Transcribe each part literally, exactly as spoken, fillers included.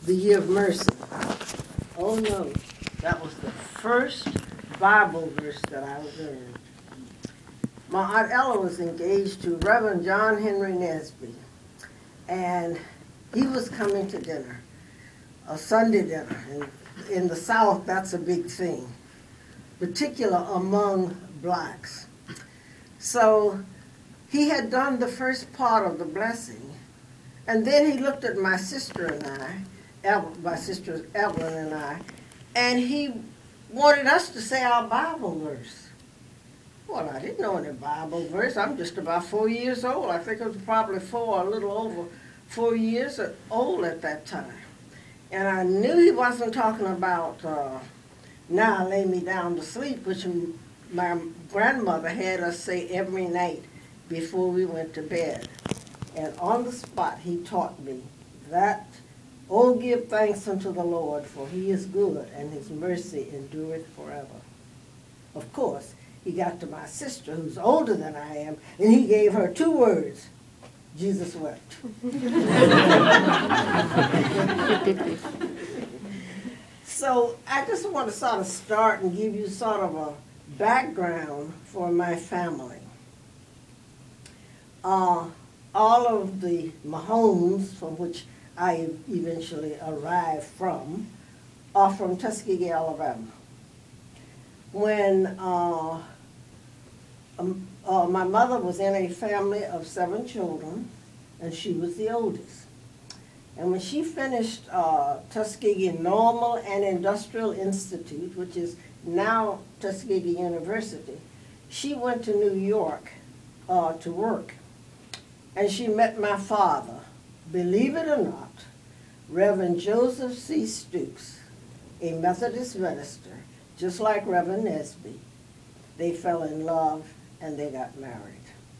the year of mercy. Oh no, that was the first Bible verse that I learned. My Aunt Ella was engaged to Reverend John Henry Nesby, and he was coming to dinner, a Sunday dinner. And in the South, that's a big thing, particular among blacks. So he had done the first part of the blessing, and then he looked at my sister and I, Eve- my sister Evelyn and I, and he wanted us to say our Bible verse. Well, I didn't know any Bible verse. I'm just about four years old. I think I was probably four, a little over four years old at that time. And I knew he wasn't talking about uh, now lay me down to sleep, which my grandmother had us say every night before we went to bed. And on the spot, he taught me that, oh, give thanks unto the Lord, for he is good, and his mercy endureth forever. Of course, he got to my sister, who's older than I am, and he gave her two words: Jesus wept. So I just want to sort of start and give you sort of a background for my family. Uh, all of the Mahomes, from which I eventually arrived from, are from Tuskegee, Alabama. When uh, um, uh, my mother was in a family of seven children, and she was the oldest. And when she finished uh, Tuskegee Normal and Industrial Institute, which is now Tuskegee University, she went to New York uh, to work. And she met my father, believe it or not, Reverend Joseph C. Stooks, a Methodist minister, just like Reverend Nesby. They fell in love and they got married.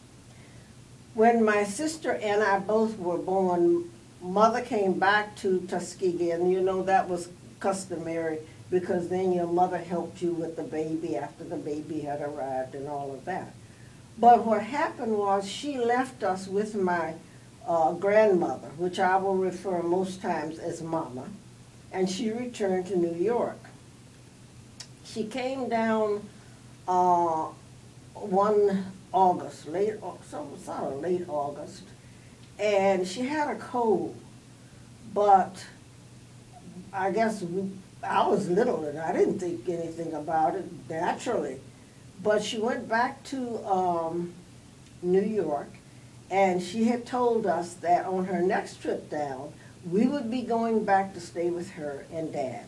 When my sister and I both were born, mother came back to Tuskegee, and you know that was customary because then your mother helped you with the baby after the baby had arrived and all of that. But what happened was she left us with my uh, grandmother, which I will refer most times as Mama, and she returned to New York. She came down uh, one August, late, some sort of late August, and she had a cold, but I guess we, I was little and I didn't think anything about it naturally. But she went back to um, New York, and she had told us that on her next trip down, we would be going back to stay with her and Dad.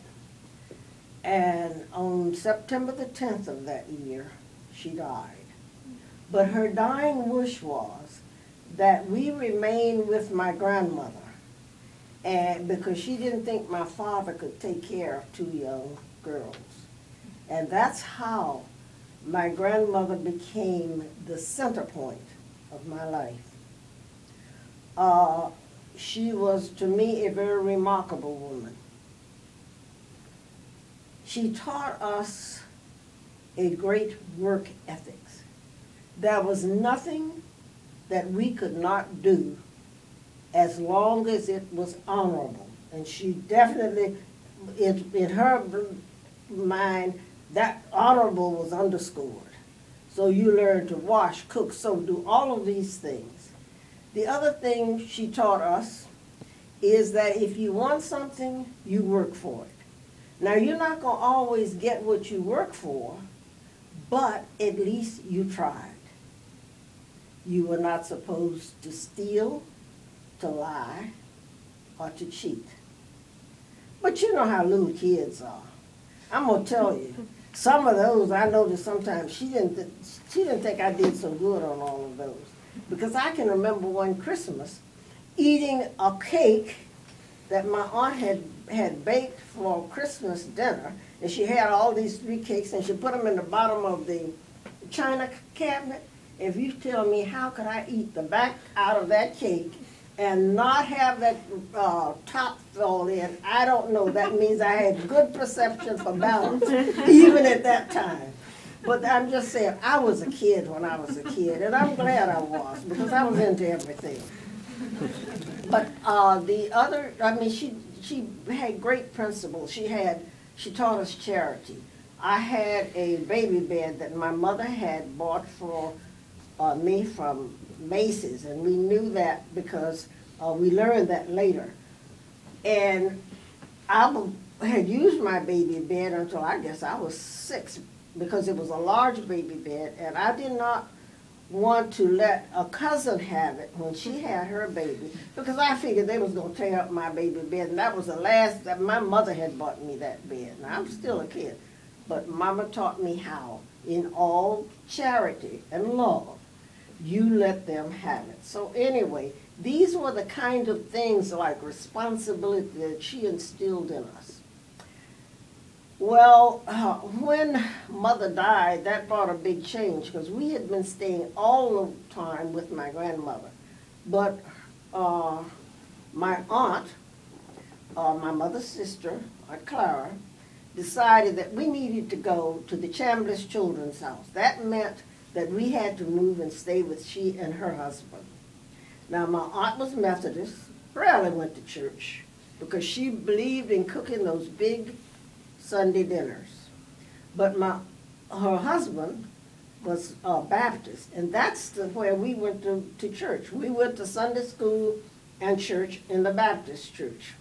And on September the tenth of that year, she died. But her dying wish was that we remain with my grandmother, and because she didn't think my father could take care of two young girls. And that's how my grandmother became the center point of my life. Uh, she was, to me, a very remarkable woman. She taught us a great work ethics. There was nothing that we could not do as long as it was honorable. And she definitely, in, in her mind, that honorable was underscored. So you learn to wash, cook, sew, do all of these things. The other thing she taught us is that if you want something, you work for it. Now, you're not going to always get what you work for, but at least you tried. You were not supposed to steal, to lie, or to cheat. But you know how little kids are. I'm going to tell you, some of those I noticed sometimes she didn't, th she didn't think I did so good on all of those. Because I can remember one Christmas eating a cake that my aunt had, had baked for Christmas dinner, and she had all these three cakes, and she put them in the bottom of the china cabinet. If you tell me how could I eat the back out of that cake and not have that uh, top fall in, I don't know. That means I had good perception for balance, even at that time. But I'm just saying, I was a kid when I was a kid, and I'm glad I was, because I was into everything. But uh, the other, I mean, she she had great principles. She had, she taught us charity. I had a baby bed that my mother had bought for uh, me from Macy's, and we knew that because uh, we learned that later. And I had used my baby bed until I guess I was six, because it was a large baby bed, and I did not want to let a cousin have it when she had her baby, because I figured they was going to tear up my baby bed, and that was the last, that my mother had bought me that bed. Now, I'm still a kid, but Mama taught me how, in all charity and love, you let them have it. So anyway, these were the kind of things like responsibility that she instilled in us. Well, uh, when Mother died, that brought a big change, because we had been staying all the time with my grandmother. But uh, my aunt, uh, my mother's sister, Aunt Clara, decided that we needed to go to the Chambliss Children's House. That meant that we had to move and stay with she and her husband. Now, my aunt was Methodist, rarely went to church, because she believed in cooking those big Sunday dinners. But my, her husband was uh, Baptist, and that's the, where we went to, to church. We went to Sunday school and church in the Baptist church.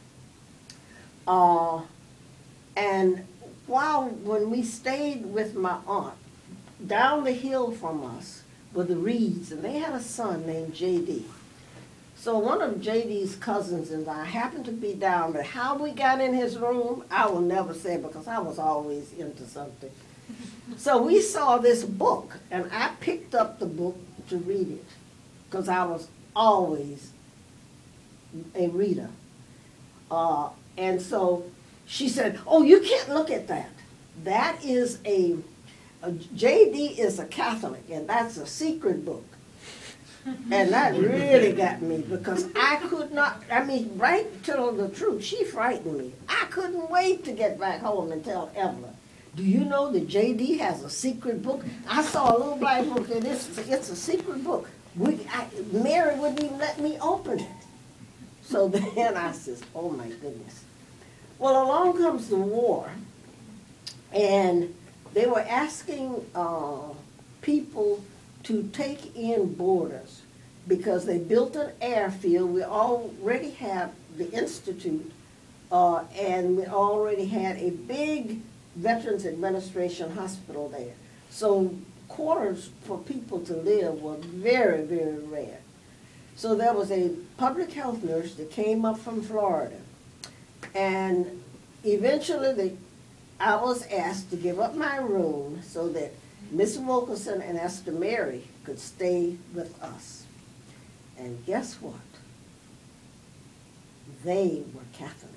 Uh, and while, when we stayed with my aunt, down the hill from us were the Reeds, and they had a son named J D. So one of J D's cousins and I happened to be down there. How we got in his room, I will never say, because I was always into something. So we saw this book, and I picked up the book to read it, because I was always a reader. Uh, and so she said, oh, you can't look at that. That is a, a J D is a Catholic, and that's a secret book. And that really got me, because I could not, I mean, right to tell the truth, she frightened me. I couldn't wait to get back home and tell Evelyn, do you know that J D has a secret book? I saw a little black book, and it's, it's a secret book. We, I, Mary wouldn't even let me open it. So then I says, oh my goodness. Well, along comes the war, and they were asking uh, people to take in boarders, because they built an airfield. We already have the Institute, uh, and we already had a big Veterans Administration hospital there. So quarters for people to live were very, very rare. So there was a public health nurse that came up from Florida, and eventually they, I was asked to give up my room so that Miss Wilkerson and Esther Mary could stay with us. And guess what? They were Catholic.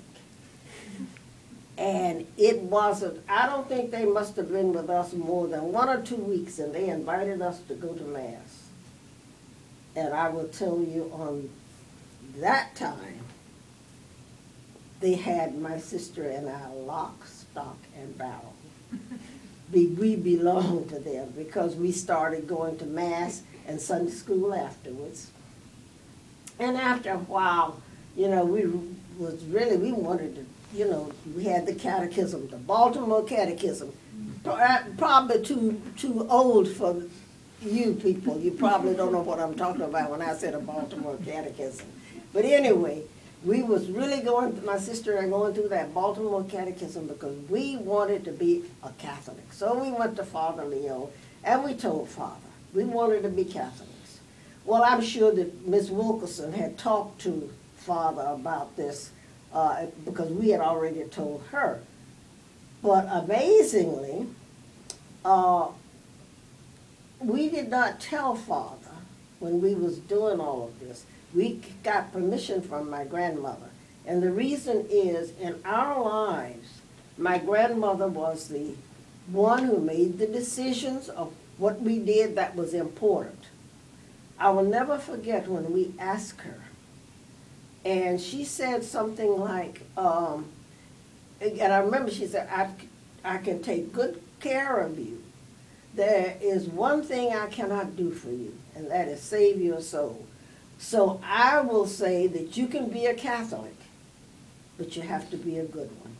And it wasn't, I don't think they must have been with us more than one or two weeks, and they invited us to go to Mass. And I will tell you, on that time, they had my sister and I lock, stock, and barrel. We, we belonged to them, because we started going to Mass and Sunday school afterwards. And after a while, you know, we was really, we wanted to, you know, we had the catechism, the Baltimore Catechism, probably too, too old for you people. You probably don't know what I'm talking about when I said a Baltimore Catechism. But anyway, we was really going, my sister and I going through that Baltimore Catechism, because we wanted to be a Catholic. So we went to Father Leo, and we told Father, we wanted to be Catholics. Well, I'm sure that Miss Wilkerson had talked to Father about this, uh, because we had already told her. But amazingly, uh, we did not tell Father when we was doing all of this. We got permission from my grandmother. And the reason is, in our lives, my grandmother was the one who made the decisions of what we did that was important. I will never forget when we asked her, and she said something like, um, and I remember she said, I, I can take good care of you. There is one thing I cannot do for you, and that is save your soul. So I will say that you can be a Catholic, but you have to be a good one.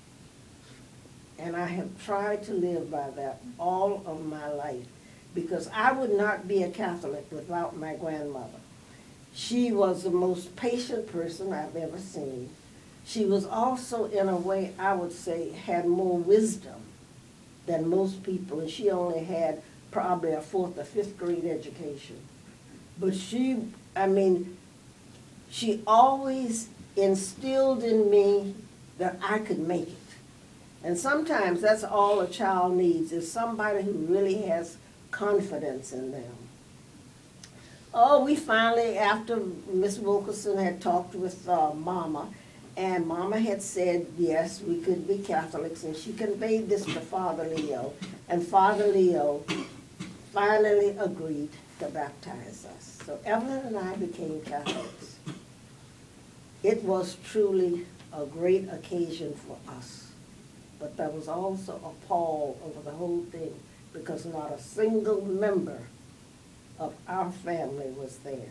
And I have tried to live by that all of my life, because I would not be a Catholic without my grandmother. She was the most patient person I've ever seen. She was also, in a way, I would say, had more wisdom than most people, and she only had probably a fourth or fifth grade education. But she, I mean, she always instilled in me that I could make it. And sometimes that's all a child needs, is somebody who really has confidence in them. Oh, we finally, after Miss Wilkerson had talked with uh, Mama, and Mama had said, yes, we could be Catholics, and she conveyed this to Father Leo, and Father Leo finally agreed to baptize us. So Evelyn and I became Catholics. It was truly a great occasion for us, but there was also a pall over the whole thing, because not a single member of our family was there.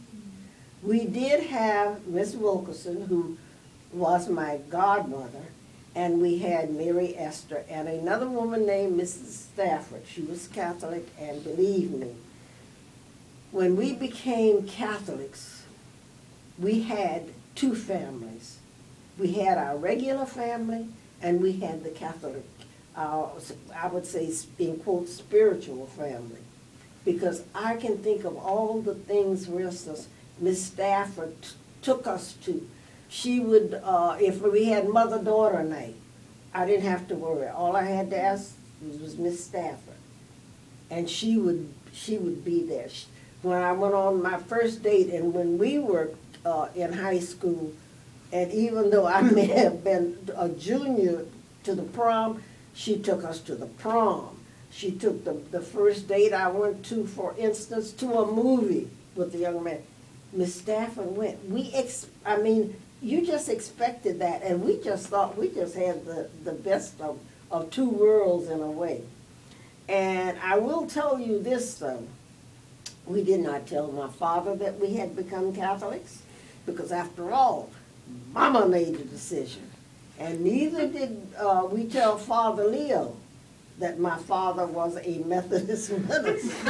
We did have Miss Wilkerson, who was my godmother, and we had Mary Esther and another woman named Missus Stafford. She was Catholic, and believe me, when we became Catholics, we had two families. We had our regular family, and we had the Catholic, our, I would say, in quote, spiritual family. Because I can think of all the things, for instance, Miss Stafford took us to. She would, uh, if we had mother-daughter night, I didn't have to worry. All I had to ask was, was Miss Stafford, and she would she would be there. She, when I went on my first date, and when we were uh, in high school, and even though I may have been a junior to the prom, she took us to the prom. She took the, the first date I went to, for instance, to a movie with the young man. Miss Stafford went. We, ex I mean, you just expected that, and we just thought we just had the, the best of, of two worlds in a way. And I will tell you this, though. We did not tell my father that we had become Catholics, because after all, Mama made the decision. And neither did uh, we tell Father Leo that my father was a Methodist minister.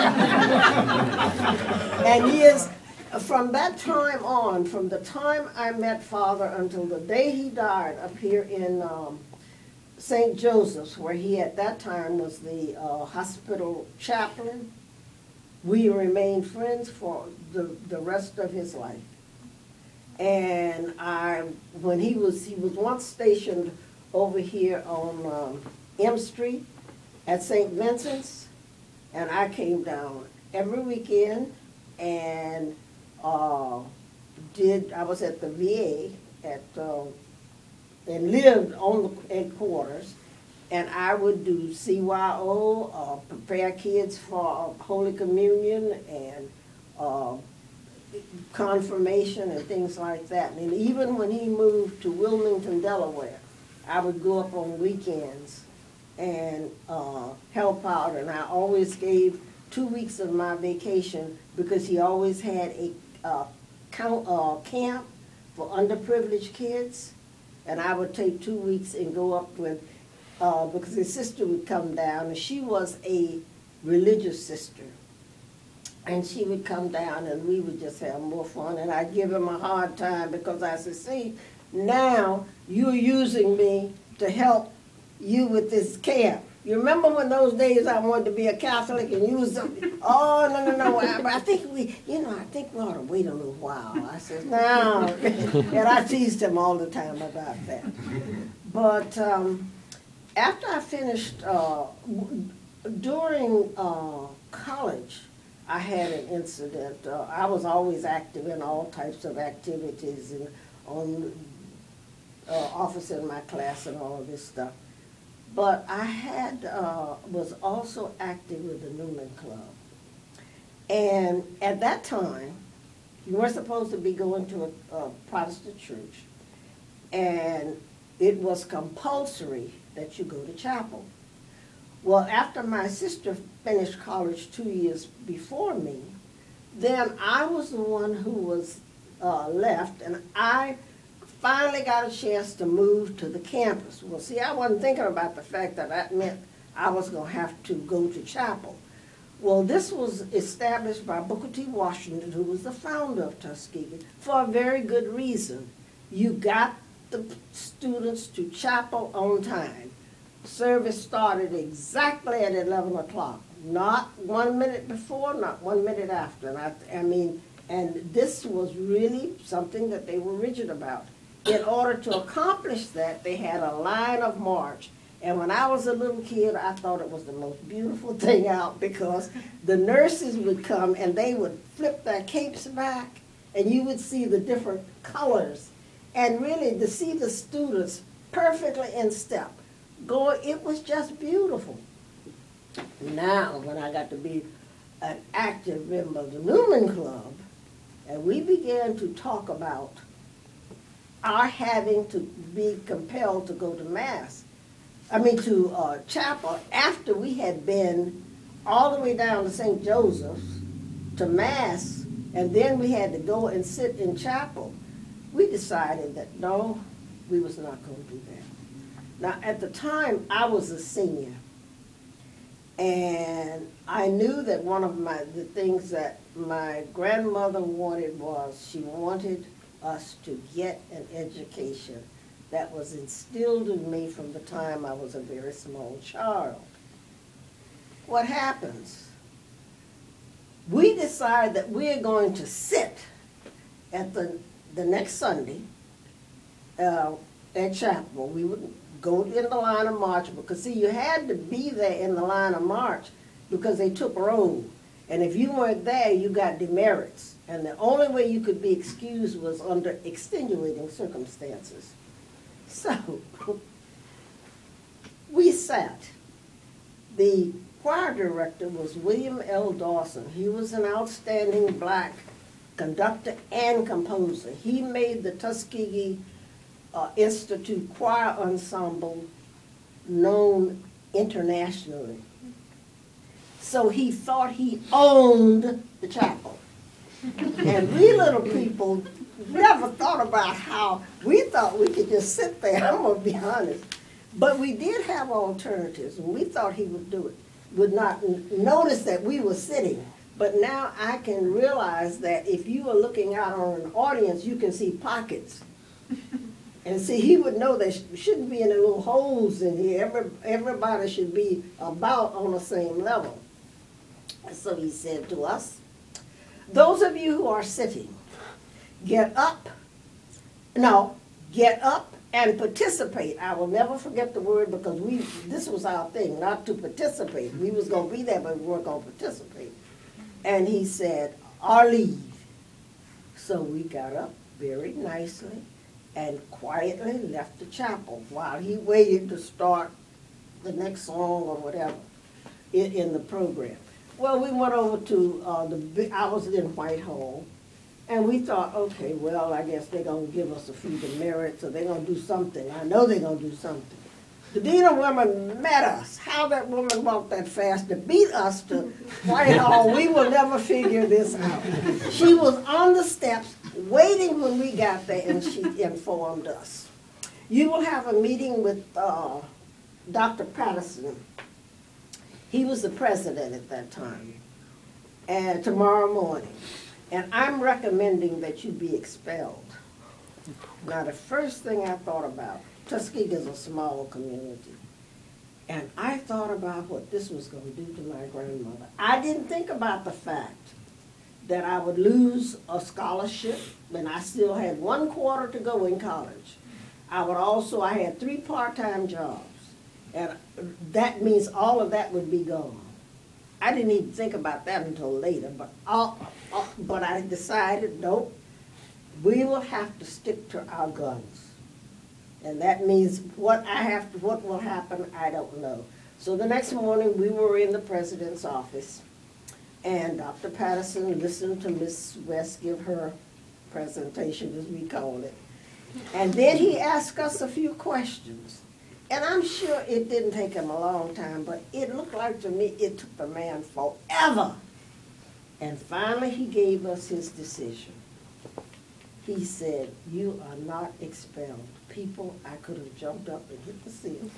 And he is, from that time on, from the time I met Father until the day he died up here in um, Saint Joseph's, where he at that time was the uh, hospital chaplain, we remained friends for the, the rest of his life. And I, when he was, he was once stationed over here on um, M Street at Saint Vincent's, and I came down every weekend and uh, did, I was at the V A at, uh, and lived on the headquarters, and I would do C Y O, uh, prepare kids for Holy Communion and uh, confirmation and things like that. And even when he moved to Wilmington, Delaware, I would go up on weekends and uh, help out, and I always gave two weeks of my vacation, because he always had a uh, count, uh, camp for underprivileged kids, and I would take two weeks and go up with, uh, because his sister would come down, and she was a religious sister. And she would come down, and we would just have more fun, and I'd give him a hard time, because I said, see, now you're using me to help you with this camp. You remember when those days I wanted to be a Catholic and you was, oh, no, no, no, I, I think we, you know, I think we ought to wait a little while. I said, no. And I teased him all the time about that. But um, after I finished, uh, during uh, college, I had an incident. Uh, I was always active in all types of activities, and on uh, office in my class and all of this stuff. But I had, uh, was also active with the Newman Club. And at that time, you weren't supposed to be going to a, a Protestant church, and it was compulsory that you go to chapel. Well, after my sister finished college two years before me, then I was the one who was uh, left, and I finally got a chance to move to the campus. Well, see, I wasn't thinking about the fact that that meant I was going to have to go to chapel. Well, this was established by Booker T. Washington, who was the founder of Tuskegee, for a very good reason. You got the students to chapel on time. Service started exactly at eleven o'clock, not one minute before, not one minute after. And I, I mean, and this was really something that they were rigid about. In order to accomplish that, they had a line of march. And when I was a little kid, I thought it was the most beautiful thing out, because the nurses would come and they would flip their capes back and you would see the different colors. And really to see the students perfectly in step, go, it was just beautiful. Now, when I got to be an active member of the Newman Club, and we began to talk about our having to be compelled to go to Mass, I mean to uh, chapel, after we had been all the way down to Saint Joseph's to Mass, and then we had to go and sit in chapel, we decided that no, we was not going to do that. Now, at the time, I was a senior, and I knew that one of my the things that my grandmother wanted was she wanted us to get an education that was instilled in me from the time I was a very small child. What happens? We decide that we're going to sit at the, the next Sunday uh, at chapel. We would go in the line of march, because see, you had to be there in the line of march because they took roll. And if you weren't there, you got demerits. And the only way you could be excused was under extenuating circumstances. So, we sat. The choir director was William L. Dawson. He was an outstanding black conductor and composer. He made the Tuskegee uh, Institute Choir Ensemble known internationally. So he thought he owned the chapel. And we little people never thought about how we thought we could just sit there, I'm going to be honest. But we did have alternatives, and we thought he would do it, would not notice that we were sitting. But now I can realize that if you are looking out on an audience, you can see pockets. And see, he would know there shouldn't be any little holes in here. Every, everybody should be about on the same level. So he said to us, those of you who are sitting, get up, no, get up and participate. I will never forget the word, because we, this was our thing, not to participate. We was going to be there, but we weren't going to participate. And he said, or leave. So we got up very nicely and quietly left the chapel while he waited to start the next song or whatever in, in the program. Well, we went over to uh, the, I was in Whitehall, and we thought, okay, well, I guess they're going to give us a few demerits, or they're going to do something. I know they're going to do something. The Dean of Women met us. How that woman walked that fast to beat us to Whitehall, we will never figure this out. She was on the steps waiting when we got there, and she informed us. You will have a meeting with uh, Doctor Patterson. He was the president at that time, and tomorrow morning. And I'm recommending that you be expelled. Now, the first thing I thought about, Tuskegee is a small community, and I thought about what this was going to do to my grandmother. I didn't think about the fact that I would lose a scholarship, and I still had one quarter to go in college. I would also, I had three part-time jobs, and that means all of that would be gone. I didn't even think about that until later, but all, all, but I decided, nope, we will have to stick to our guns. And that means what I have to, what will happen, I don't know. So the next morning, we were in the president's office, and Doctor Patterson listened to Miss West give her presentation, as we call it. And then he asked us a few questions. And I'm sure it didn't take him a long time, but it looked like to me it took the man forever. And finally he gave us his decision. he said, "You are not expelled." People, I could have jumped up and hit the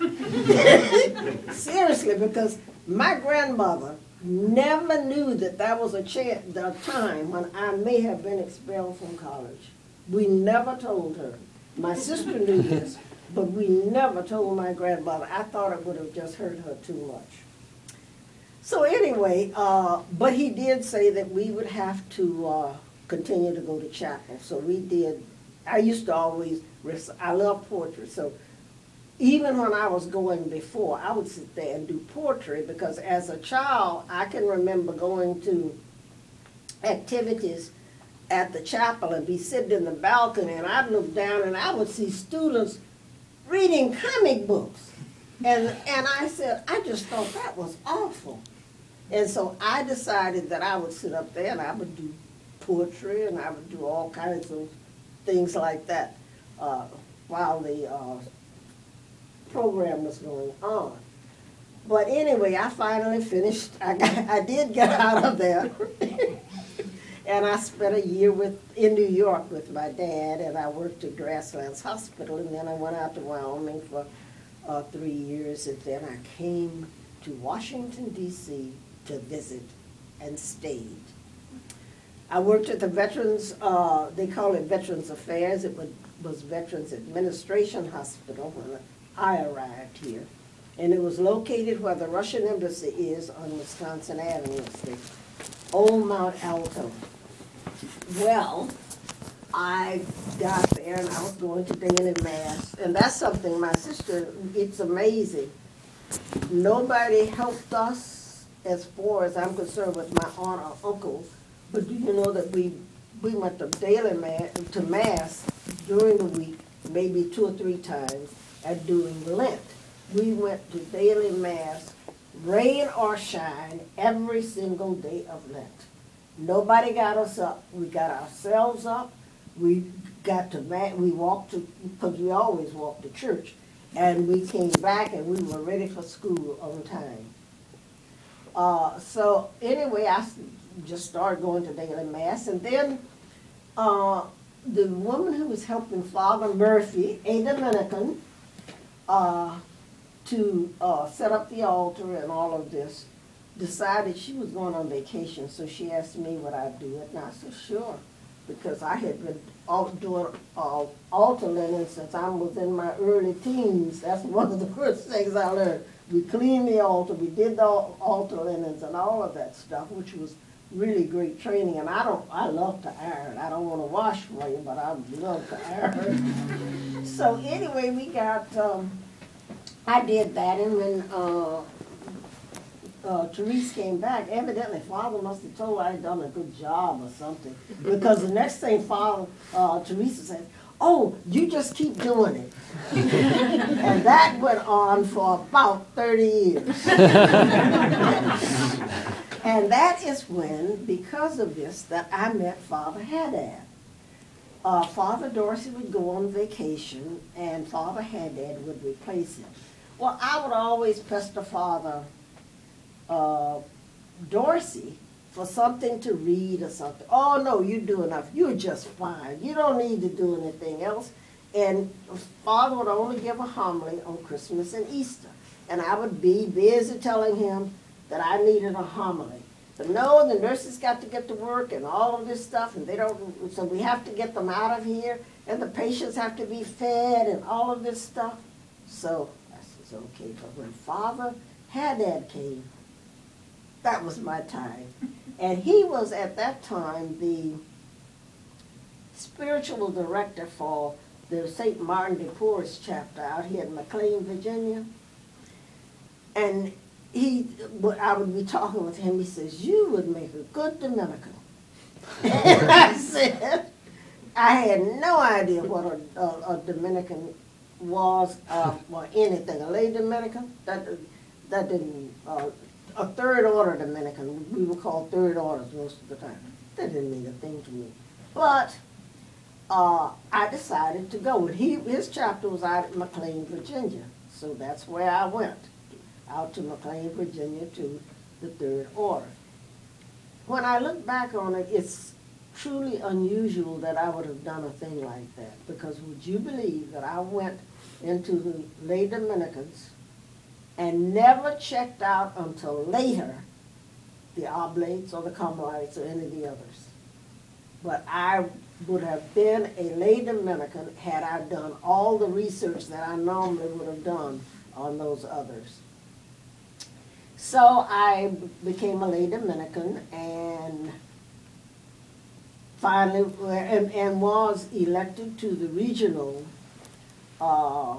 ceiling. Seriously, because my grandmother never knew that that was a, chance, a time when I may have been expelled from college. We never told her. My sister knew this, but we never told my grandmother. I thought it would have just hurt her too much. So anyway, uh, but he did say that we would have to uh, continue to go to chapel. So we did. I used to always, I love poetry, so even when I was going before, I would sit there and do poetry, because as a child, I can remember going to activities at the chapel and be sitting in the balcony, and I'd look down and I would see students reading comic books. And, and I said, I just thought that was awful. And so I decided that I would sit up there and I would do poetry and I would do all kinds of things like that uh, while the uh, program was going on. But anyway, I finally finished. I, got, I did get out of there. And I spent a year with in New York with my dad, and I worked at Grasslands Hospital, and then I went out to Wyoming for uh, three years, and then I came to Washington, D C to visit and stayed. I worked at the Veterans, uh, they call it Veterans Affairs. It was, was Veterans Administration Hospital when I arrived here. And it was located where the Russian Embassy is on Wisconsin Avenue, it's the Old Mount Alto. Well, I got there and I was going to daily mass. And that's something my sister, it's amazing. Nobody helped us as far as I'm concerned with my aunt or uncle. But do you know that we we went to daily mass, to mass during the week, maybe two or three times, and during Lent. We went to daily mass, rain or shine, every single day of Lent. Nobody got us up. We got ourselves up. We got to mass. We walked to, because we always walked to church, and we came back and we were ready for school on time. Uh, so anyway, I just started going to daily mass, and then uh, the woman who was helping Father Murphy, a Dominican, uh, to uh, set up the altar and all of this, decided she was going on vacation, so she asked me would I do it, and I said sure, because I had been all, doing uh, altar linen since I was in my early teens. That's one of the first things I learned. We cleaned the altar, we did the altar linens and all of that stuff, which was really great training. And I don't, I love to iron. I don't want to wash for you, but I love to iron. So anyway, we got, um, I did that, and when uh, uh, Therese came back, evidently Father must have told her I had done a good job or something, because the next thing Father, uh, Teresa said, "Oh, you just keep doing it." And that went on for about thirty years. And that is when, because of this, that I met Father Haddad. Uh, Father Dorsey would go on vacation, and Father Haddad would replace him. Well, I would always pester Father uh, Dorsey for something to read or something. "Oh, no, you do enough. You're just fine. You don't need to do anything else." And Father would only give a homily on Christmas and Easter. And I would be busy telling him that I needed a homily. But no, the nurses got to get to work and all of this stuff, and they don't, so we have to get them out of here, and the patients have to be fed and all of this stuff. So I said, okay, but when Father Haddad came, that was my time. And he was at that time the spiritual director for the Saint Martin de Porres chapter out here in McLean, Virginia. And he, I would be talking with him, he says, "You would make a good Dominican." And I said, I had no idea what a, a, a Dominican was, uh, or anything. A lay Dominican, that, that didn't, uh, a third order Dominican, we were called third orders most of the time. That didn't mean a thing to me. But uh, I decided to go. And he, his chapter was out at McLean, Virginia. So that's where I went, out to McLean, Virginia, to the third order. When I look back on it, it's truly unusual that I would have done a thing like that, because would you believe that I went into the lay Dominicans and never checked out until later the Oblates or the Carmelites or any of the others. But I would have been a lay Dominican had I done all the research that I normally would have done on those others. So I became a lay Dominican and finally, and, and was elected to the regional uh,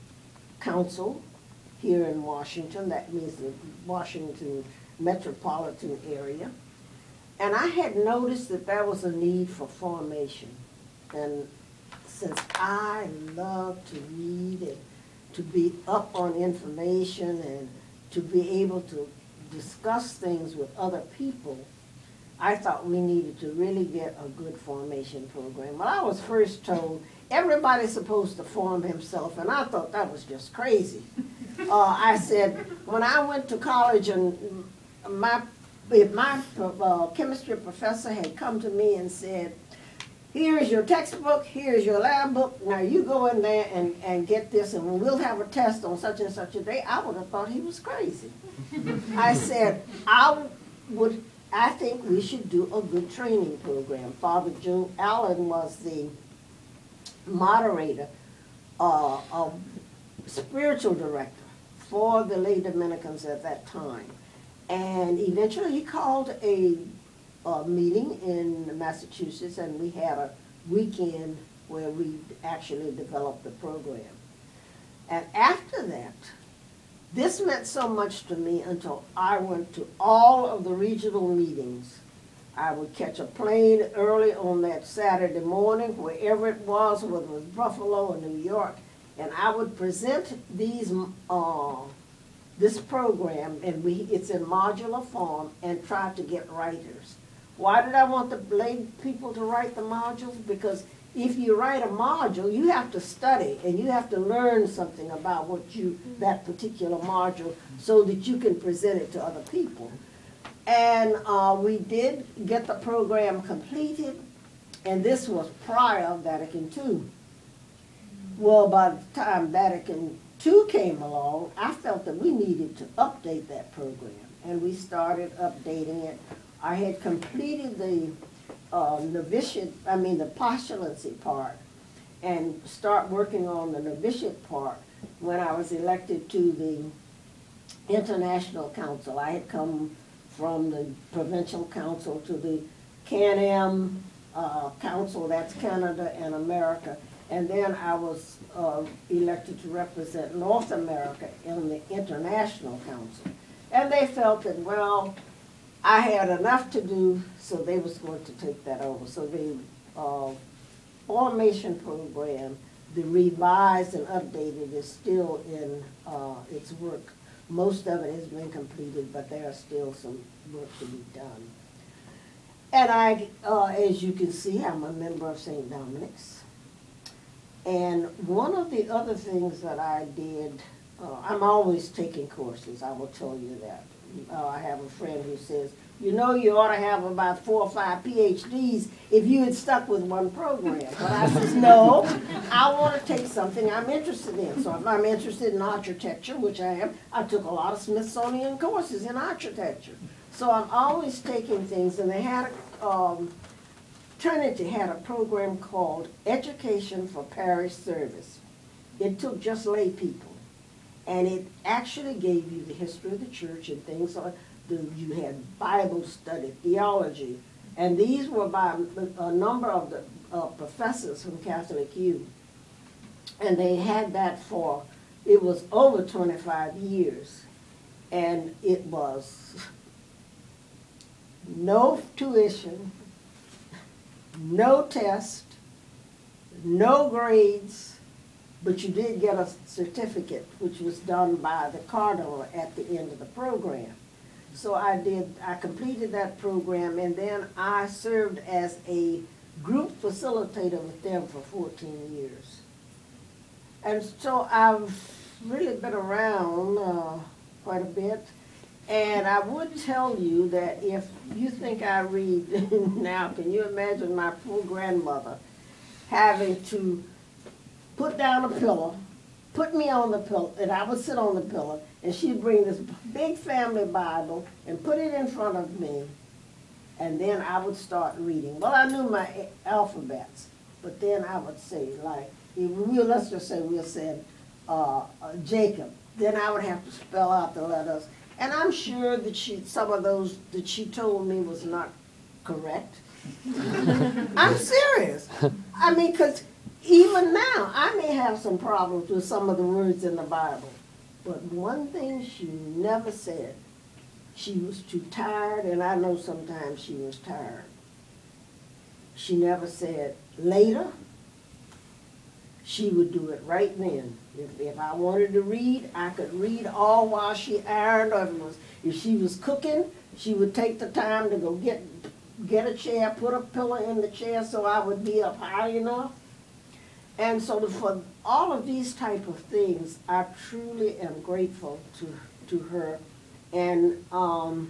council here in Washington. That means the Washington metropolitan area. And I had noticed that there was a need for formation. And since I love to read and to be up on information and to be able to discuss things with other people, I thought we needed to really get a good formation program. Well, I was first told everybody's supposed to form himself, and I thought that was just crazy. Uh, I said, when I went to college and my, if my uh, chemistry professor had come to me and said, here's your textbook, here's your lab book, now you go in there and, and get this, and we'll have a test on such and such a day, I would have thought he was crazy. I said, I would, I think we should do a good training program. Father June Allen was the moderator, uh, a spiritual director for the lay Dominicans at that time. And eventually he called a, a meeting in Massachusetts, and we had a weekend where we actually developed the program. And after that, this meant so much to me until I went to all of the regional meetings. I would catch a plane early on that Saturday morning, wherever it was, whether it was Buffalo or New York, and I would present these uh, this program, and we, it's in modular form, and try to get writers. Why did I want the lay people to write the modules? Because if you write a module, you have to study, and you have to learn something about what you, that particular module, so that you can present it to other people. And uh, we did get the program completed, and this was prior to Vatican two. Well, by the time Vatican two came along, I felt that we needed to update that program, and we started updating it. I had completed the uh, novitiate, I mean the postulancy part, and start working on the novitiate part when I was elected to the International Council. I had come from the Provincial Council to the Can-Am uh, Council, that's Canada and America. And then I was uh, elected to represent North America in the International Council. And they felt that, well, I had enough to do, so they was going to take that over. So the uh, formation program, the revised and updated, is still in uh, its work. Most of it has been completed, but there are still some work to be done. And I, uh, as you can see, I'm a member of Saint Dominic's. And one of the other things that I did, uh, I'm always taking courses, I will tell you that. Uh, I have a friend who says, you know, you ought to have about four or five P H Ds if you had stuck with one program. But I says, no, I want to take something I'm interested in. So if I'm interested in architecture, which I am, I took a lot of Smithsonian courses in architecture. So I'm always taking things, and they had a, um, Trinity had a program called Education for Parish Service. It took just lay people, and it actually gave you the history of the church and things like the, you had Bible study, theology, and these were by a number of the uh, professors from Catholic U. And they had that for, it was over twenty-five years, and it was no tuition, no test, no grades, but you did get a certificate, which was done by the cardinal at the end of the program. So I did, I completed that program, and then I served as a group facilitator with them for fourteen years. And so I've really been around uh, quite a bit. And I would tell you that if you think I read now, can you imagine my poor grandmother having to put down a pillow, put me on the pillow, and I would sit on the pillow, and she'd bring this big family Bible and put it in front of me, and then I would start reading. Well, I knew my alphabets, but then I would say, like, if we, let's just say we said uh, uh, Jacob, then I would have to spell out the letters. And I'm sure that she, some of those that she told me was not correct. I'm serious. I mean, because even now, I may have some problems with some of the words in the Bible. But one thing she never said, she was too tired, and I know sometimes she was tired. She never said later. She would do it right then. If, if I wanted to read, I could read all while she ironed. Or if she was cooking, she would take the time to go get, get a chair, put a pillow in the chair so I would be up high enough. And so for all of these type of things, I truly am grateful to, to her. And um,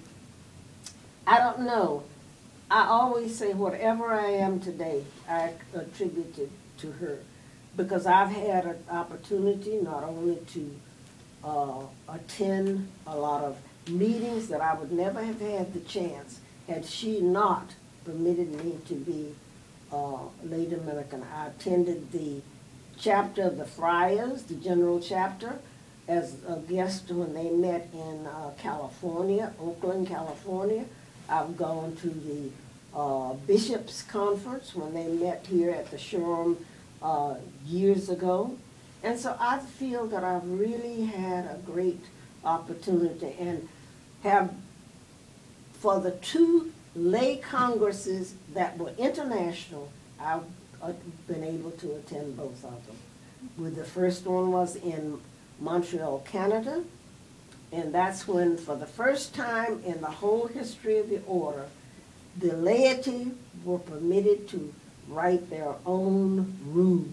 I don't know. I always say whatever I am today, I attribute it to her. Because I've had an opportunity not only to uh, attend a lot of meetings that I would never have had the chance had she not permitted me to be uh, Lady American. I attended the chapter of the Friars, the general chapter, as a guest when they met in uh, California, Oakland, California. I've gone to the uh, Bishops' Conference when they met here at the Shoreham Uh, years ago. And so I feel that I've really had a great opportunity and have, for the two lay congresses that were international, I've uh, been able to attend both of them. With the first one was in Montreal, Canada, and that's when, for the first time in the whole history of the order, the laity were permitted to write their own rule.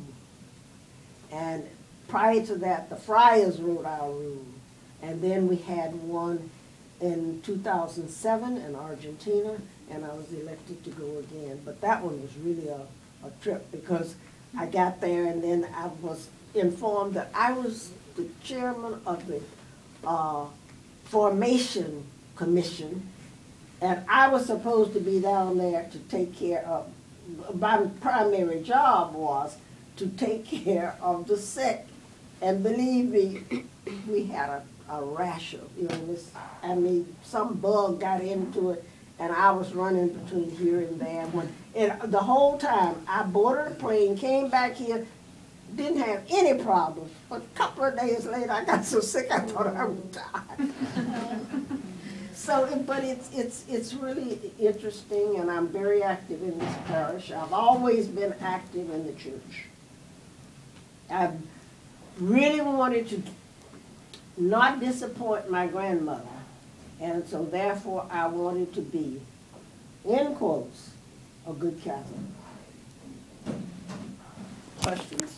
And prior to that, the friars wrote our rule. And then we had one in two thousand seven in Argentina, and I was elected to go again. But that one was really a, a trip because I got there and then I was informed that I was the chairman of the uh, Formation Commission, and I was supposed to be down there to take care of, my primary job was to take care of the sick. And believe me, we had a, a rash of illness. I mean, some bug got into it, and I was running between here and there. When, and the whole time, I boarded a plane, came back here, didn't have any problems. But a couple of days later, I got so sick, I thought I would die. So, but it's, it's, it's really interesting, and I'm very active in this parish. I've always been active in the church. I've really wanted to not disappoint my grandmother, and so therefore I wanted to be, in quotes, a good Catholic. Questions?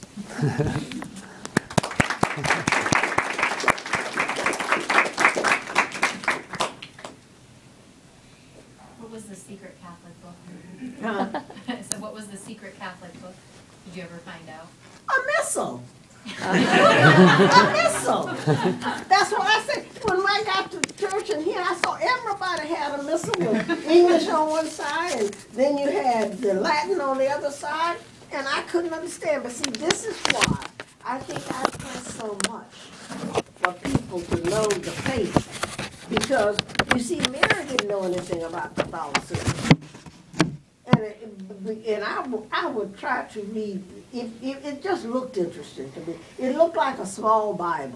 What was the secret Catholic book? Huh? So what was the secret Catholic book? Did you ever find out? A missal. A missal. That's what I said. When I got to church and here, I saw everybody had a missal with English on one side, and then you had the Latin on the other side, and I couldn't understand. But see, this is why I think I press so much for people to know the faith. Because, you see, Mary didn't know anything about Catholicism. And, it, and I, I would try to read, it, it, it just looked interesting to me. It looked like a small Bible.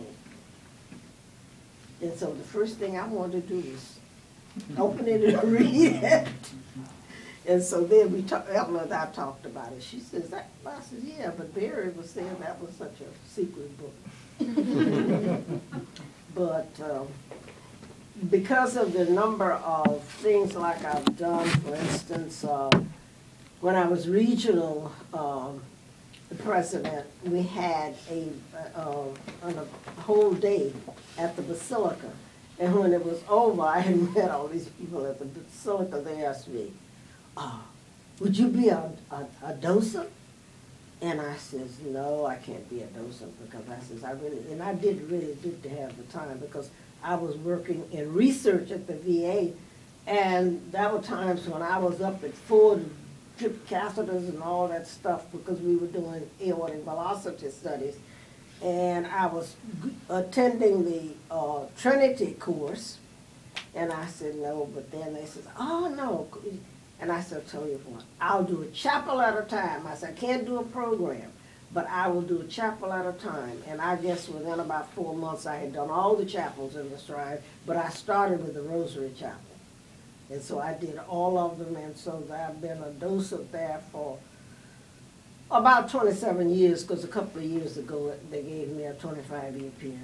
And so the first thing I wanted to do was open it and read it. And so then we talked, Evelyn and I talked about it. She says, that, I said, yeah, but Barry was saying that was such a secret book. But um, because of the number of things like I've done, for instance, uh, when I was regional um, president, we had a, uh, a whole day at the Basilica. And when it was over, I had met all these people at the Basilica. They asked me, uh, would you be a, a, a docent? And I says, no, I can't be a docent because I says, I really, and I did really did to have the time because I was working in research at the V A. And there were times when I was up at four drip catheters and all that stuff because we were doing aortic velocity studies. And I was g- attending the uh, Trinity course, and I said no, but then they said, oh no, and I said, I'll tell you what, I'll do a chapel at a time. I said, I can't do a program, but I will do a chapel at a time. And I guess within about four months I had done all the chapels in the Stride, but I started with the Rosary Chapel. And so I did all of them, and so I've been a docent there for about twenty-seven years, because a couple of years ago, they gave me a twenty-five year pin.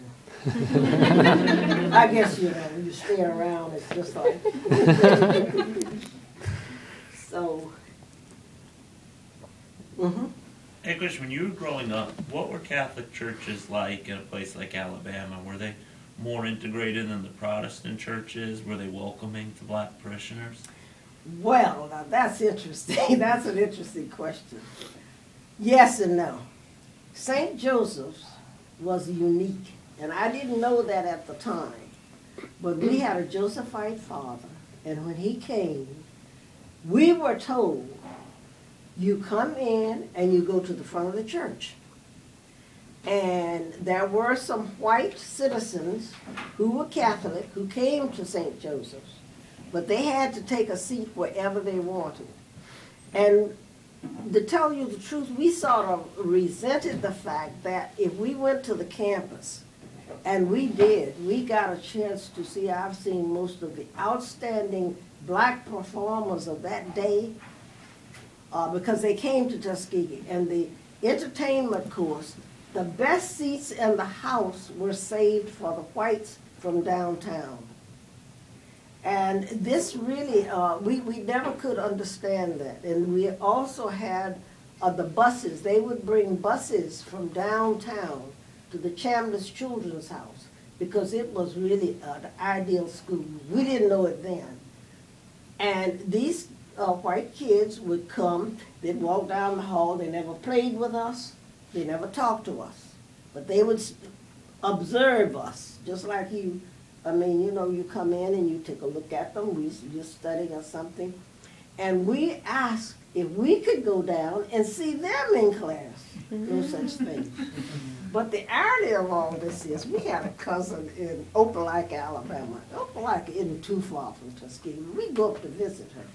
I guess, you know, you stay around, it's just like. So, mm-hmm. Hey, Chris, when you were growing up, what were Catholic churches like in a place like Alabama? Were they more integrated than the Protestant churches? Were they welcoming to black parishioners? Well, now that's interesting. That's an interesting question. Yes and no. Saint Joseph's was unique, and I didn't know that at the time. But we had a Josephite father, and when he came, we were told, you come in and you go to the front of the church. And there were some white citizens who were Catholic who came to Saint Joseph's, but they had to take a seat wherever they wanted. And to tell you the truth, we sort of resented the fact that if we went to the campus, and we did, we got a chance to see, I've seen most of the outstanding black performers of that day uh, because they came to Tuskegee. And the entertainment course, the best seats in the house were saved for the whites from downtown. And this really, uh, we, we never could understand that. And we also had uh, the buses. They would bring buses from downtown to the Chambliss Children's House because it was really uh, the ideal school. We didn't know it then. And these uh, white kids would come, they'd walk down the hall, they never played with us, they never talked to us. But they would observe us, just like you. I mean, you know, you come in and you take a look at them, we, you're studying or something, and we asked if we could go down and see them in class. No such thing. But the irony of all this is we had a cousin in Opelika, Alabama. Opelika isn't too far from Tuskegee. We'd go up to visit her.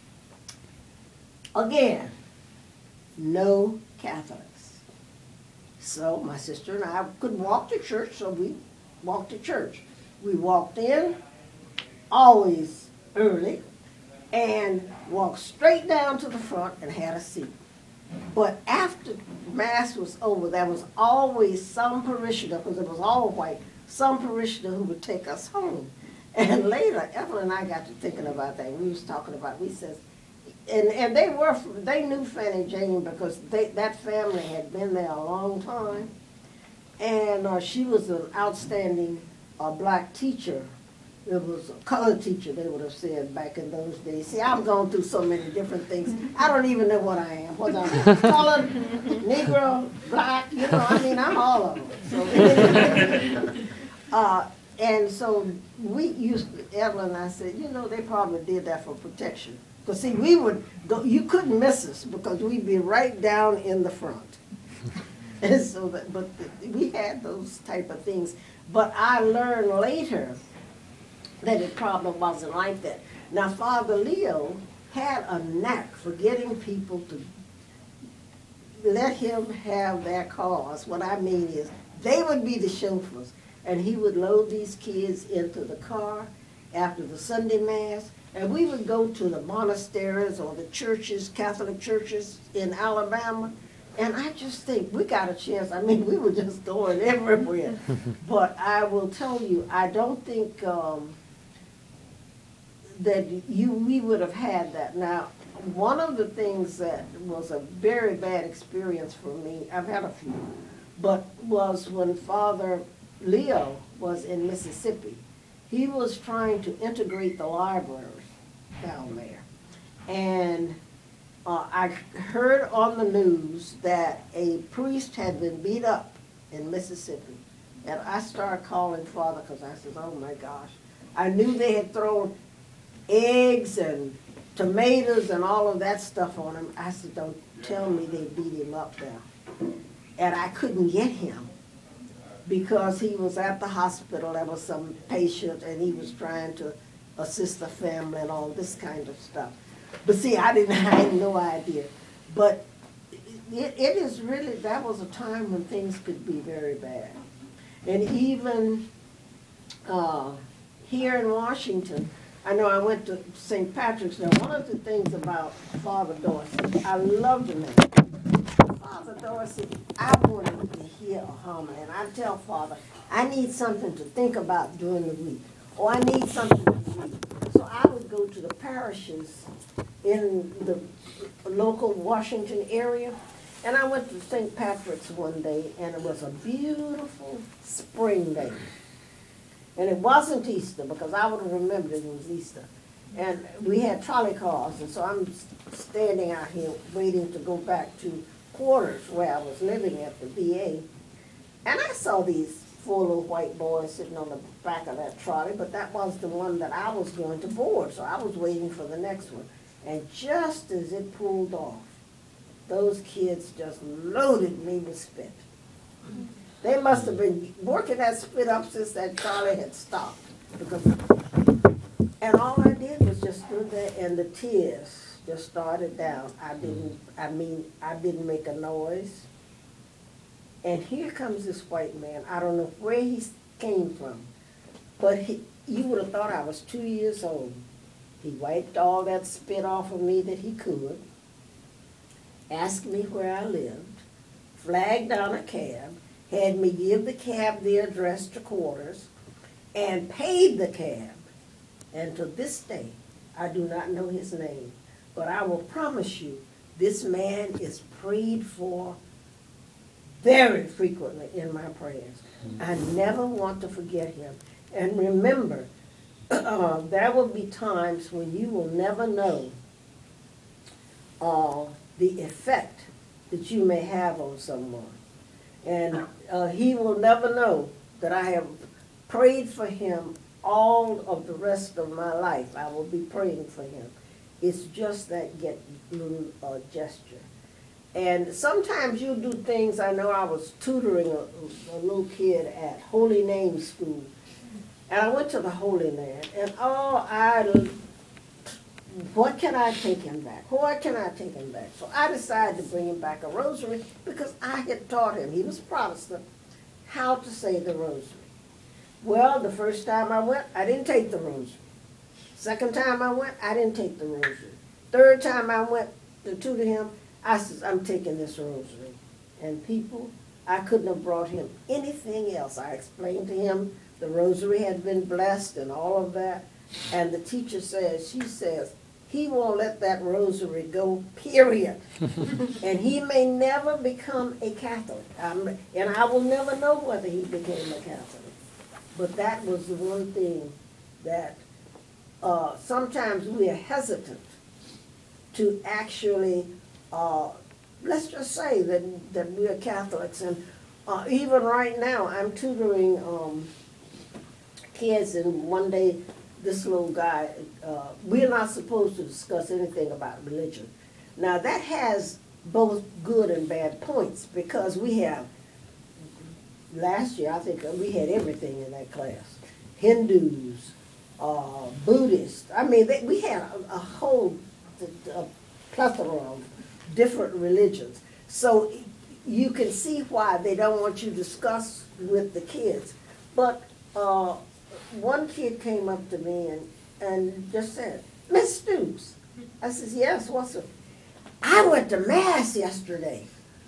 Again, no Catholics. So my sister and I could walk to church, so we walked to church. We walked in, always early, and walked straight down to the front and had a seat. But after Mass was over, there was always some parishioner, because it was all white, some parishioner who would take us home. And later, Evelyn and I got to thinking about that. We was talking about, we says, and, and they were, they knew Fanny Jane because they, that family had been there a long time. And uh, she was an outstanding uh, black teacher. It was a colored teacher, they would have said back in those days. See, I've gone through so many different things. I don't even know what I am. Whether I'm colored, Negro, black, you know, I mean, I'm all of them. So, uh, and so we used, Evelyn and I said, you know, they probably did that for protection. Because see, we would go, you couldn't miss us because we'd be right down in the front. And so, that, but the, we had those type of things. But I learned later that it probably wasn't like that. Now, Father Leo had a knack for getting people to let him have their cars. What I mean is, they would be the chauffeurs, and he would load these kids into the car after the Sunday Mass, and we would go to the monasteries or the churches, Catholic churches in Alabama, and I just think we got a chance. I mean, we were just going everywhere. But I will tell you, I don't think um, that you we would have had that. Now, one of the things that was a very bad experience for me, I've had a few, but was when Father Leo was in Mississippi. he was trying to integrate the library down there. And uh, I heard on the news that a priest had been beat up in Mississippi. And I started calling Father because I said, oh my gosh. I knew they had thrown eggs and tomatoes and all of that stuff on him. I said, don't tell me they beat him up there. And I couldn't get him because he was at the hospital. There was some patient and he was trying to assist the family and all this kind of stuff. But see, I didn't, I had no idea. But it, it is really, that was a time when things could be very bad. And even uh, here in Washington, I know I went to Saint Patrick's. Now, one of the things about Father Dorsey, I love the man. Father Dorsey, I wanted to hear a homily, and I tell Father, I need something to think about during the week, or I need something to read. So I would go to the parishes in the local Washington area, and I went to Saint Patrick's one day, and it was a beautiful spring day. And it wasn't Easter, because I would have remembered it was Easter. And we had trolley cars, and so I'm standing out here waiting to go back to quarters where I was living at the V A. And I saw these four little white boys sitting on the back of that trolley, but that was the one that I was going to board, so I was waiting for the next one. And just as it pulled off, those kids just loaded me with spit. They must have been working that spit up since that trolley had stopped. Because, and all I did was just stood there, and the tears just started down. I didn't, I mean, I didn't make a noise. And here comes this white man. I don't know where he came from, but he, you would have thought I was two years old. He wiped all that spit off of me that he could, asked me where I lived, flagged down a cab, had me give the cab the address to quarters, and paid the cab. And to this day, I do not know his name, but I will promise you, this man is prayed for very frequently in my prayers. I never want to forget him. And remember, uh, there will be times when you will never know uh, the effect that you may have on someone. And uh, he will never know that I have prayed for him all of the rest of my life. I will be praying for him. It's just that get little uh, gesture. And sometimes you do things. I know I was tutoring a, a little kid at Holy Name School. And I went to the Holy Land. And oh, I, what can I take him back? What can I take him back? So I decided to bring him back a rosary because I had taught him, he was Protestant, how to say the rosary. Well, the first time I went, I didn't take the rosary. Second time I went, I didn't take the rosary. Third time I went to tutor him, I said, I'm taking this rosary. And people, I couldn't have brought him anything else. I explained to him the rosary had been blessed and all of that. And the teacher says, she says, he won't let that rosary go, period. And he may never become a Catholic. I'm, and I will never know whether he became a Catholic. But that was the one thing that uh, sometimes we are hesitant to actually, uh, let's just say that, that we are Catholics. And uh, even right now, I'm tutoring um, kids, and one day this little guy, uh, we're not supposed to discuss anything about religion. Now that has both good and bad points, because we have, last year I think we had everything in that class. Hindus, uh, Buddhists, I mean they, we had a, a whole a plethora of different religions. So you can see why they don't want you to discuss with the kids. But uh, one kid came up to me and, and just said, Miss Stoops. I says, yes, what's up? I went to Mass yesterday.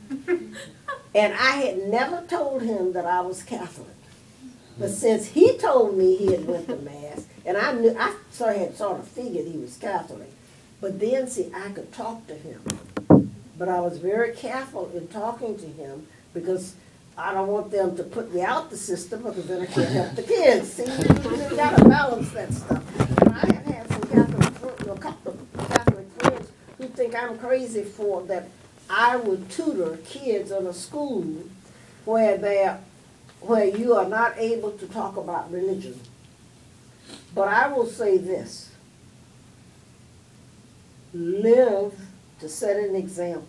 And I had never told him that I was Catholic. But since he told me he had went to Mass, and I knew, I sort of had sort of figured he was Catholic. But then, see, I could talk to him. But I was very careful in talking to him because I don't want them to put me out the system because then I can't help the kids. See, you gotta balance that stuff. And I have had some Catholic, fr- a couple of Catholic friends who think I'm crazy for that I would tutor kids in a school where they're, where you are not able to talk about religion. But I will say this, live to set an example.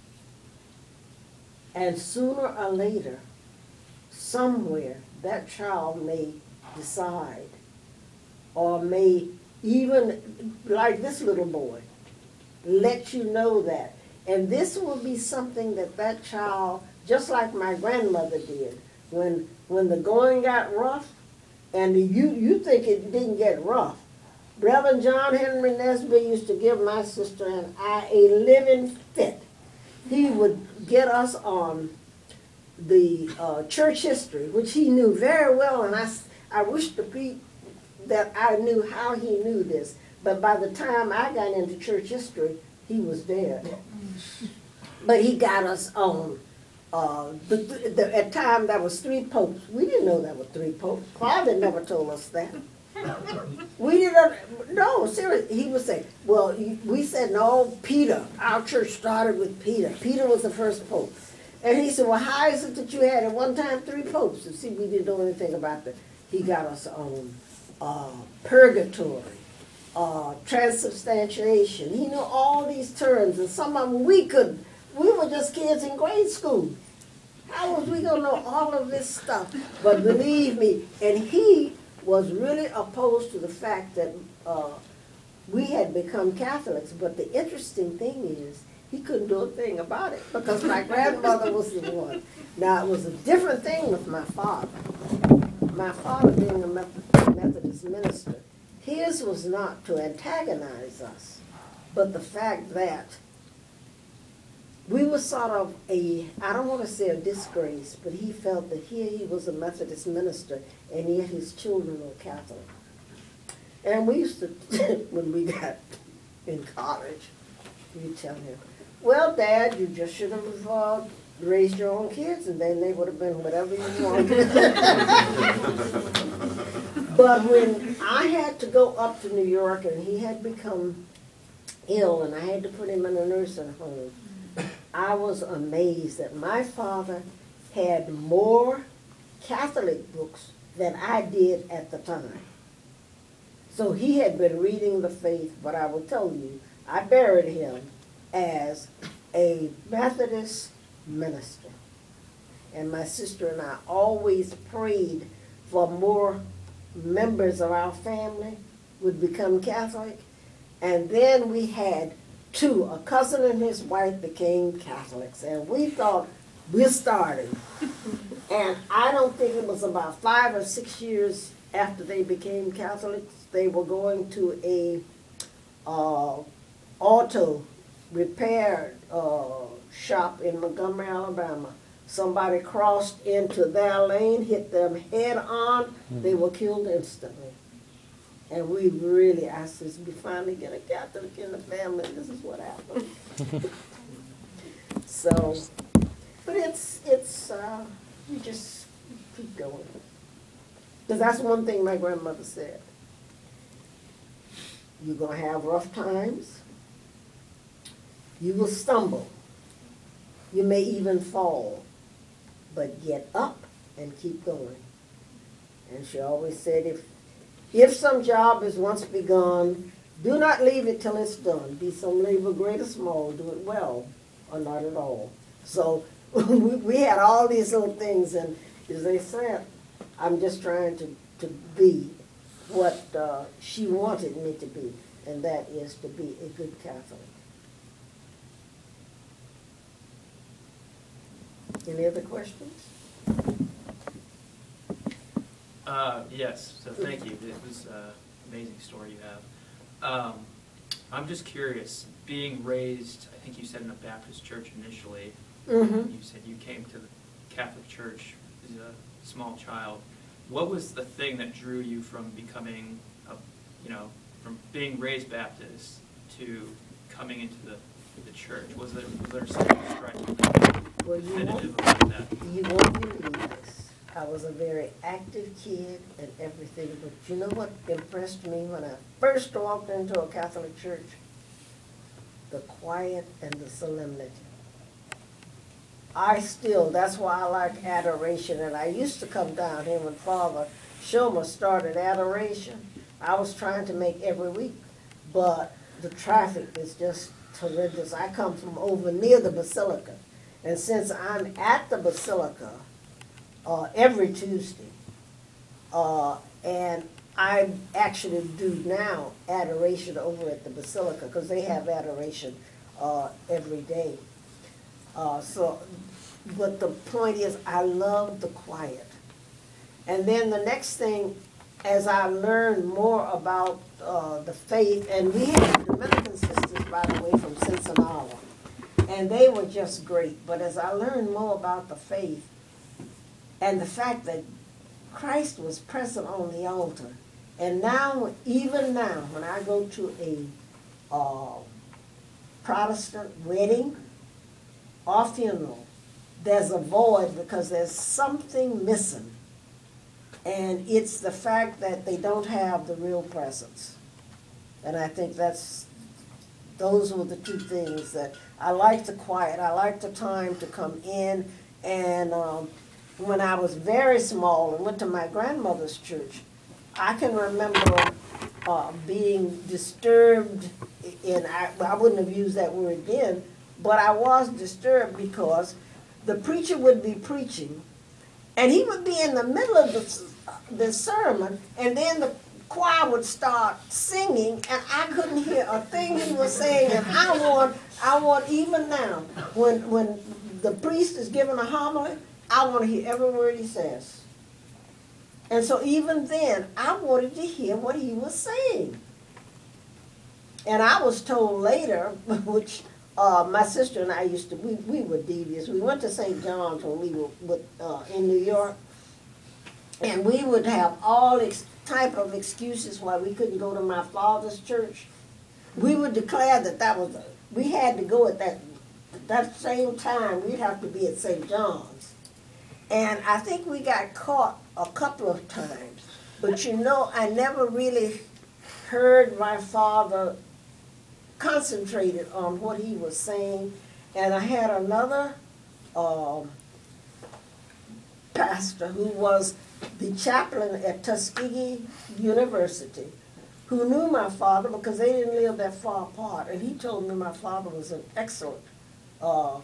And sooner or later, somewhere, that child may decide, or may even, like this little boy, let you know that. And this will be something that that child, just like my grandmother did, when, when the going got rough, and you, you think it didn't get rough. Reverend John Henry Nesby used to give my sister and I a living fit. He would get us on the uh, church history, which he knew very well, and I, I wish to be that I knew how he knew this. But by the time I got into church history, he was dead. But he got us on, uh, the, the, at time there was three popes. We didn't know there were three popes. Father never told us that. We didn't, no, seriously, he would say, well, we said, no, Peter, our church started with Peter. Peter was the first pope. And he said, well, how is it that you had at one time three popes? And see, we didn't know anything about that. He got us on uh, purgatory, uh, transubstantiation. He knew all these terms, and some of them we couldn't. We were just kids in grade school. How was we going to know all of this stuff? But believe me, and he was really opposed to the fact that uh, we had become Catholics. But the interesting thing is, he couldn't do a thing about it because my grandmother was the one. Now, it was a different thing with my father. My father being a Methodist minister, his was not to antagonize us, but the fact that we were sort of a, I don't want to say a disgrace, but he felt that here he was a Methodist minister and yet his children were Catholic. And we used to, when we got in college, we'd tell him, well, Dad, you just should have uh, raised your own kids and then they would have been whatever you wanted. But when I had to go up to New York and he had become ill and I had to put him in a nursing home, I was amazed that my father had more Catholic books than I did at the time. So he had been reading the faith, but I will tell you, I buried him as a Methodist minister. And my sister and I always prayed for more members of our family would become Catholic. And then we had two, a cousin and his wife became Catholics, and we thought we're starting. And I don't think it was about five or six years after they became Catholics, they were going to a uh, auto repair uh, shop in Montgomery, Alabama. Somebody crossed into their lane, hit them head on, mm-hmm. They were killed instantly. And we really, I says, we finally get a Catholic in the family, this is what happened. So, but it's, it's, uh, you just keep going. Because that's one thing my grandmother said. You're going to have rough times. You will stumble. You may even fall. But get up and keep going. And she always said, if If some job is once begun, do not leave it till it's done. Be some labor great or small, do it well or not at all. So we, we had all these little things, and as they said, I'm just trying to, to be what uh, she wanted me to be, and that is to be a good Catholic. Any other questions? Uh, yes, so thank you. It was an amazing story you have. Um, I'm just curious, being raised, I think you said in a Baptist church initially, Mm-hmm. you said you came to the Catholic Church as a small child. What was the thing that drew you from becoming, a, you know, from being raised Baptist to coming into the the church? Was there, was there something striking, Well, you won't, definitive about that? you won't believe this. I was a very active kid and everything, but you know what impressed me when I first walked into a Catholic church? The quiet and the solemnity. I still, that's why I like adoration, and I used to come down here when Father Schulmer started adoration. I was trying to make every week, but the traffic is just horrendous. I come from over near the Basilica, and since I'm at the Basilica uh, every Tuesday, uh, and I actually do now adoration over at the Basilica, because they have adoration uh, every day. Uh, so, but the point is, I love the quiet. And then the next thing, as I learned more about uh, the faith, and we had Dominican sisters, by the way, from Cincinnati, and they were just great. But as I learned more about the faith, and the fact that Christ was present on the altar, and now, even now, when I go to a uh, Protestant wedding, or funeral, there's a void because there's something missing. And it's the fact that they don't have the real presence. And I think that's, those were the two things that, I like the quiet, I like the time to come in. And um, when I was very small and went to my grandmother's church, I can remember uh, being disturbed in, I, I wouldn't have used that word then, but I was disturbed because the preacher would be preaching, and he would be in the middle of the, the sermon, and then the choir would start singing, and I couldn't hear a thing he was saying. And I want, I want even now, when when the priest is giving a homily, I want to hear every word he says. And so even then, I wanted to hear what he was saying. And I was told later, which uh, my sister and I used to, we, we were devious. We went to Saint John's when we were with, uh, in New York, and we would have all ex- type of excuses why we couldn't go to my father's church. We would declare that that was, a, we had to go at that, that same time, we'd have to be at Saint John's. And I think we got caught a couple of times. But you know, I never really heard my father concentrated on what he was saying. And I had another um, pastor who was the chaplain at Tuskegee University, who knew my father because they didn't live that far apart. And he told me my father was an excellent uh,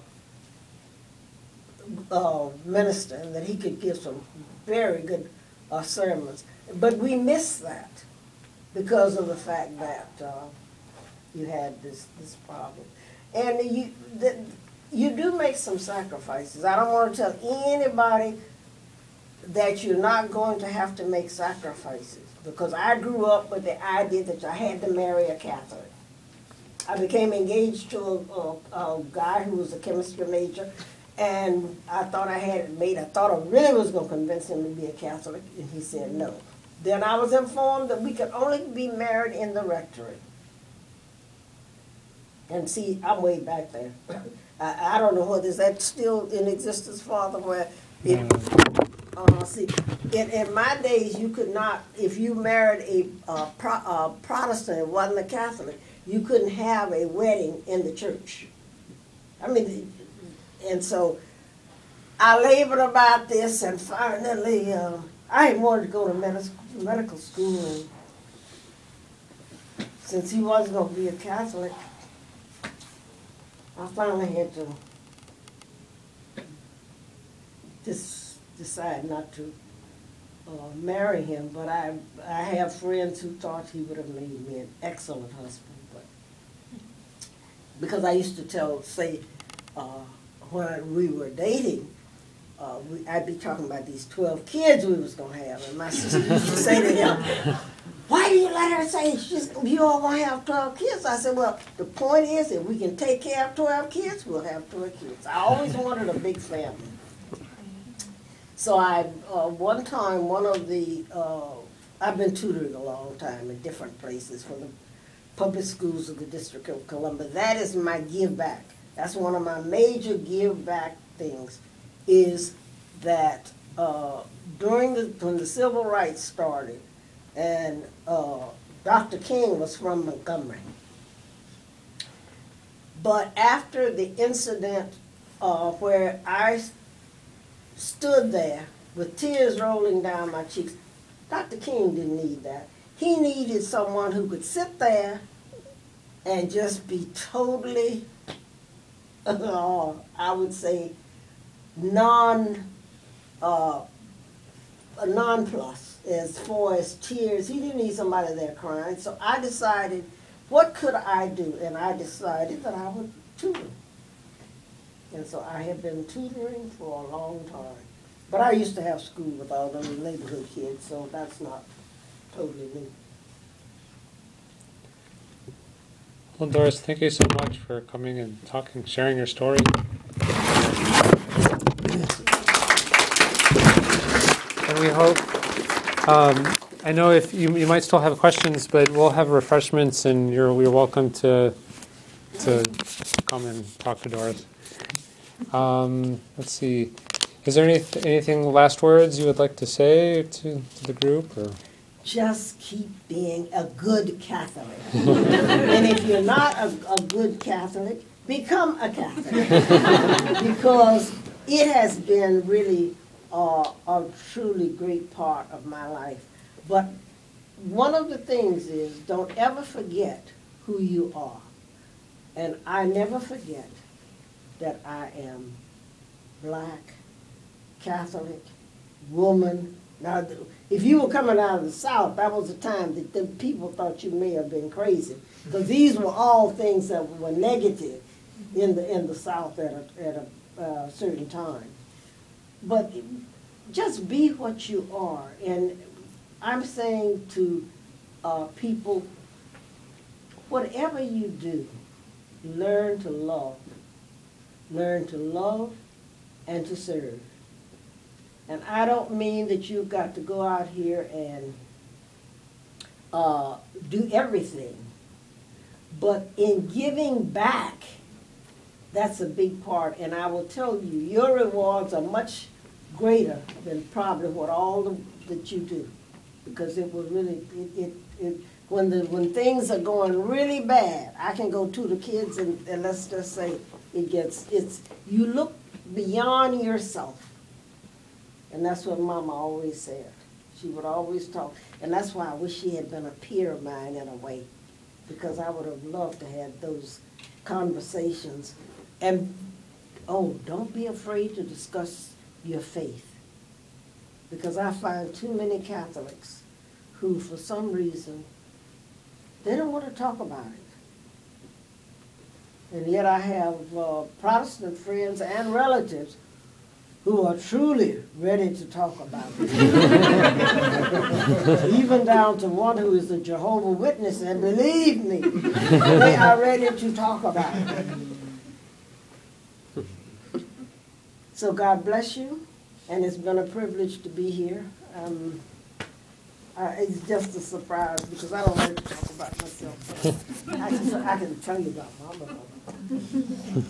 uh, minister and that he could give some very good uh, sermons. But we missed that because of the fact that uh, you had this, this problem. And you, the, you do make some sacrifices. I don't want to tell anybody that you're not going to have to make sacrifices, because I grew up with the idea that I had to marry a Catholic. I became engaged to a, a, a guy who was a chemistry major, and I thought I had it made. I thought I really was going to convince him to be a Catholic, and he said no. Then I was informed that we could only be married in the rectory. And see, I'm way back there. I, I don't know whether is that still in existence, Father, where it, uh, see, in, in my days, you could not, if you married a, uh, pro, uh, Protestant and wasn't a Catholic, you couldn't have a wedding in the church. I mean, and so I labored about this, and finally, uh, I wanted to go to medical, medical school, and since he wasn't going to be a Catholic, I finally had to just decide not to uh, marry him. But I, I have friends who thought he would have made me an excellent husband. But because I used to tell, say, uh, when we were dating, uh, we, I'd be talking about these twelve kids we was gonna have, and my sister used to say to him, "Why do you let her say she's, you all gonna have twelve kids?" I said, "Well, the point is, if we can take care of twelve kids, we'll have twelve kids." I always wanted a big family. So I, uh, one time, one of the, uh, I've been tutoring a long time in different places for the public schools of the District of Columbia. That is my give back. That's one of my major give back things, is that uh, during the, when the civil rights started, and uh, Doctor King was from Montgomery. But after the incident uh, where I stood there with tears rolling down my cheeks, Doctor King didn't need that. He needed someone who could sit there and just be totally, uh, I would say, non, uh, a non-plus as far as tears. He didn't need somebody there crying. So I decided, what could I do? And I decided that I would tutor. And so I have been tutoring for a long time. But I used to have school with all those neighborhood kids, so that's not totally new. Well, Doris, thank you so much for coming and talking, sharing your story. And we hope, um, I know if you, you might still have questions, but we'll have refreshments, and you're you're welcome to to come and talk to Doris. Um, let's see. Is there any, anything, last words you would like to say to, to the group? Or? Just keep being a good Catholic. And if you're not a, a good Catholic, become a Catholic. Because it has been really uh, a truly great part of my life. But one of the things is, don't ever forget who you are. And I never forget that I am black, Catholic, woman. Now, if you were coming out of the South, that was a time that the people thought you may have been crazy, because these were all things that were negative in the in the South at a, at a uh, certain time. But just be what you are, and I'm saying to uh, people, whatever you do, learn to love, learn to love, and to serve. And I don't mean that you've got to go out here and uh, do everything. But in giving back, that's a big part. And I will tell you, your rewards are much greater than probably what all the, that you do. Because it will really, it, it, it, when, the, when things are going really bad, I can go to the kids and, and let's just say it gets, it's, you look beyond yourself. And that's what Mama always said. She would always talk. And that's why I wish she had been a peer of mine in a way, because I would have loved to have those conversations. And, oh, don't be afraid to discuss your faith, because I find too many Catholics who, for some reason, they don't want to talk about it. And yet I have uh, Protestant friends and relatives who are truly ready to talk about it. Even down to one who is a Jehovah's Witness, and believe me, they are ready to talk about it. So God bless you, and it's been a privilege to be here. Um, uh, it's just a surprise, because I don't like to talk about myself. I can, I can tell you about Mama.